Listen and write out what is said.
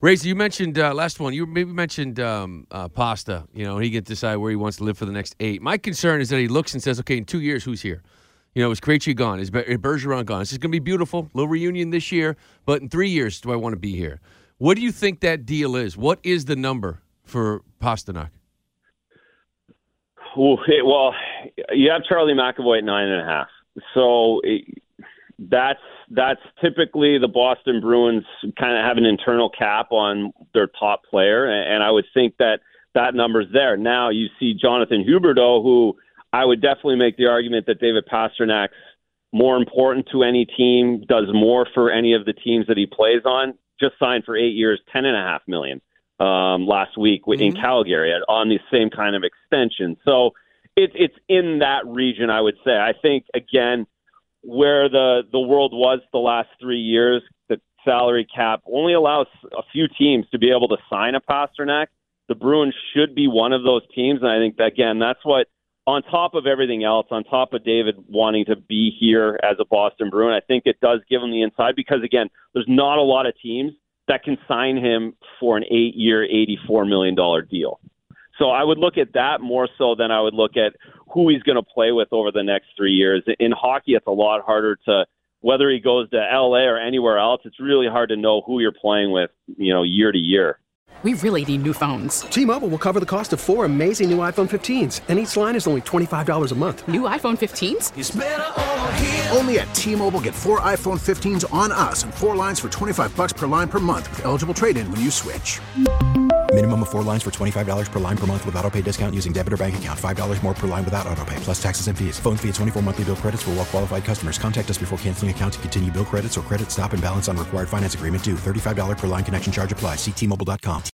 Razor, you mentioned last one. You maybe mentioned Pasta. He can decide where he wants to live for the next 8. My concern is that he looks and says, "Okay, in 2 years, who's here?" Is Krejci gone? Is Bergeron gone? This is going to be beautiful. Little reunion this year, but in 3 years, do I want to be here? What do you think that deal is? What is the number for Pastrnak? Well, you have Charlie McAvoy at 9.5. So that's typically the Boston Bruins kind of have an internal cap on their top player, and I would think that number's there. Now you see Jonathan Huberdeau, who I would definitely make the argument that David Pasternak's more important to any team, does more for any of the teams that he plays on. Just signed for 8 years, $10.5 million last week in Calgary on the same kind of extension. So it's in that region, I would say. I think, again, where the world was the last 3 years, the salary cap only allows a few teams to be able to sign a Pastrnak. The Bruins should be one of those teams, and I think, again, that's what, on top of everything else, on top of David wanting to be here as a Boston Bruin, I think it does give him the inside because, again, there's not a lot of teams that can sign him for an 8-year, $84 million deal. So I would look at that more so than I would look at who he's going to play with over the next 3 years. In hockey, it's a lot harder to, whether he goes to LA or anywhere else, it's really hard to know who you're playing with, year to year. We really need new phones. T-Mobile will cover the cost of 4 amazing new iPhone 15s, and each line is only $25 a month. New iPhone 15s? It's better over here. Only at T-Mobile, get 4 iPhone 15s on us and 4 lines for $25 per line per month with eligible trade-in when you switch. Minimum of 4 lines for $25 per line per month with autopay discount using debit or bank account. $5 more per line without autopay, plus taxes and fees. Phone fee at 24 monthly bill credits for well-qualified customers. Contact us before canceling account to continue bill credits or credit stop and balance on required finance agreement due. $35 per line connection charge applies. See T-Mobile.com.